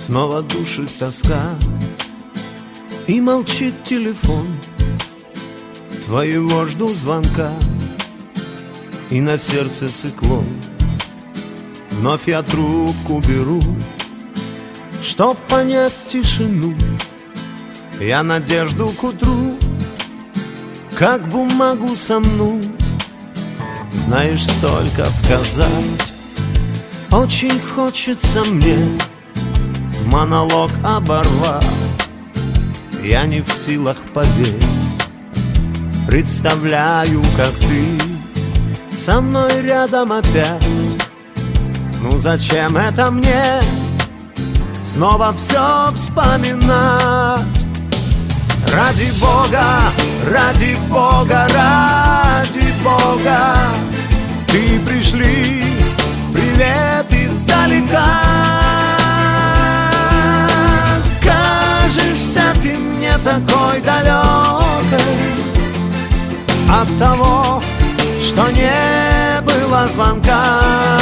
Снова душит тоска, и молчит телефон. Твоего жду звонка, и на сердце циклон. Вновь я трубку беру, чтоб понять тишину. Я надежду к утру, как бумагу сомну. Знаешь, столько сказать, очень хочется мне монолог оборвать. Я не в силах поверить. Представляю, как ты со мной рядом опять. Ну зачем это мне снова все вспоминать? Ради Бога, ради Бога, ради Бога, ты пришли, привет издалека. Кажешься ты мне такой далекой от того, что не было звонка.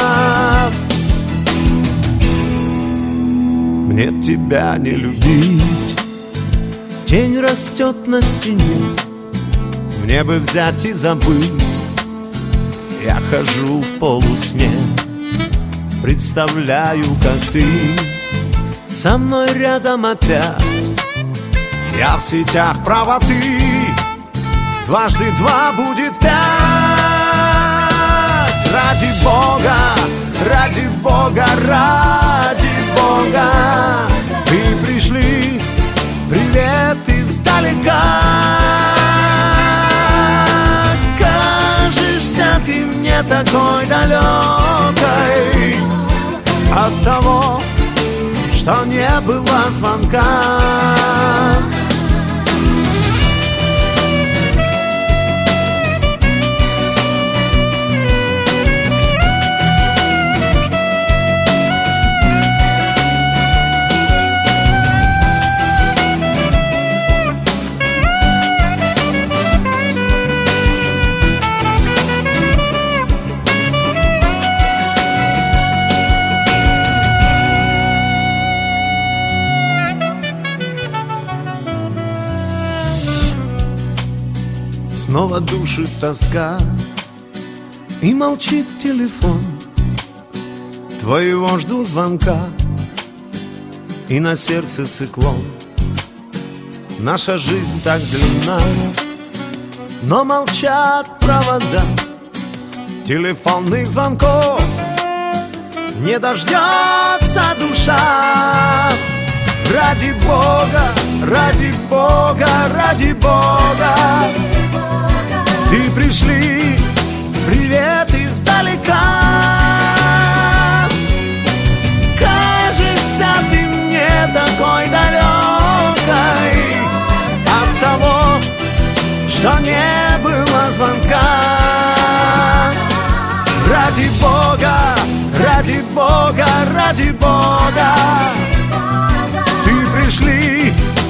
Мне тебя не любить, тень растет на стене. Мне бы взять и забыть, я хожу в полусне. Представляю, как ты со мной рядом опять. Я в сетях правоты, дважды два будет пять. Ради Бога, ради Бога, ради Бога, ты пришли, привет издалека. Кажешься ты мне такой далекой от того, что не было звонка. Снова душит тоска, и молчит телефон. Твоего жду звонка, и на сердце циклон. Наша жизнь так длинна, но молчат провода. Телефонных звонков не дождется душа. Ради Бога, ради Бога, ради Бога, ты пришли, привет издалека. Кажешься ты мне такой далекой от того, что не было звонка. Ради Бога, ради Бога, ради Бога, ты пришли,